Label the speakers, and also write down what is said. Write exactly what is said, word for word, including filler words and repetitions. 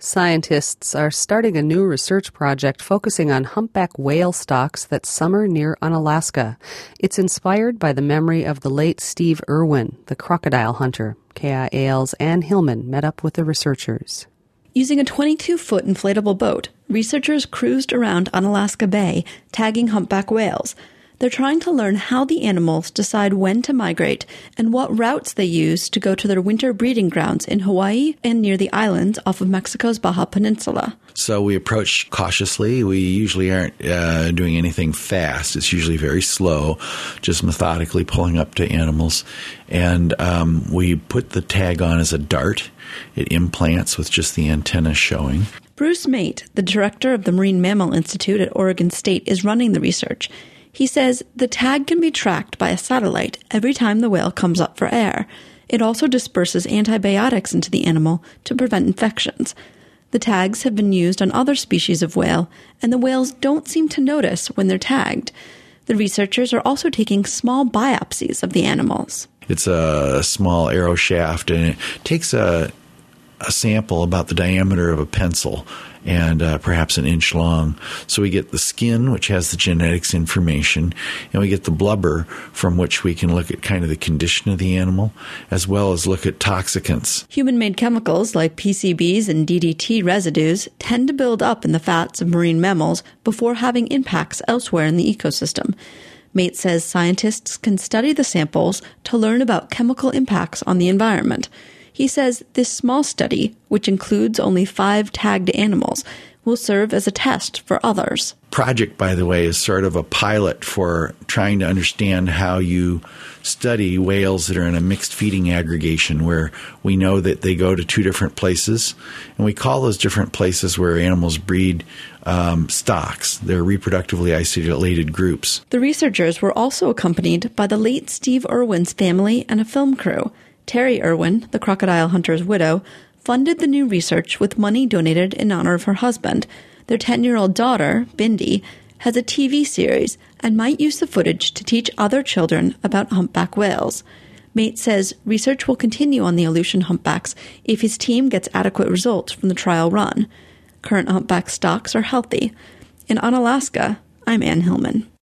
Speaker 1: Scientists are starting a new research project focusing on humpback whale stocks that summer near Unalaska. It's inspired by the memory of the late Steve Irwin, the crocodile hunter. K I A L's Ann Hillman met up with the researchers.
Speaker 2: Using a twenty-two foot inflatable boat, researchers cruised around Unalaska Bay, tagging humpback whales. They're trying to learn how the animals decide when to migrate and what routes they use to go to their winter breeding grounds in Hawaii and near the islands off of Mexico's Baja Peninsula.
Speaker 3: So we approach cautiously. We usually aren't uh, doing anything fast. It's usually very slow, just methodically pulling up to animals. And um, we put the tag on as a dart. It implants with just the antenna showing.
Speaker 2: Bruce Mate, the director of the Marine Mammal Institute at Oregon State, is running the research. He says the tag can be tracked by a satellite every time the whale comes up for air. It also disperses antibiotics into the animal to prevent infections. The tags have been used on other species of whale, and the whales don't seem to notice when they're tagged. The researchers are also taking small biopsies of the animals.
Speaker 3: It's a small arrow shaft, and it takes a, a sample about the diameter of a pencil and uh, perhaps an inch long. So we get the skin, which has the genetics information, and we get the blubber, from which we can look at kind of the condition of the animal, as well as look at toxicants.
Speaker 2: Human-made chemicals like P C Bs and D D T residues tend to build up in the fats of marine mammals before having impacts elsewhere in the ecosystem. Mate says scientists can study the samples to learn about chemical impacts on the environment. He says this small study, which includes only five tagged animals, will serve as a test for others.
Speaker 3: Project, by the way, is sort of a pilot for trying to understand how you study whales that are in a mixed feeding aggregation, where we know that they go to two different places, and we call those different places where animals breed um, stocks. They're reproductively isolated groups.
Speaker 2: The researchers were also accompanied by the late Steve Irwin's family and a film crew. Terry Irwin, the crocodile hunter's widow, funded the new research with money donated in honor of her husband. Their ten-year-old daughter, Bindi, has a T V series and might use the footage to teach other children about humpback whales. Mate says research will continue on the Aleutian humpbacks if his team gets adequate results from the trial run. Current humpback stocks are healthy. In Unalaska, I'm Ann Hillman.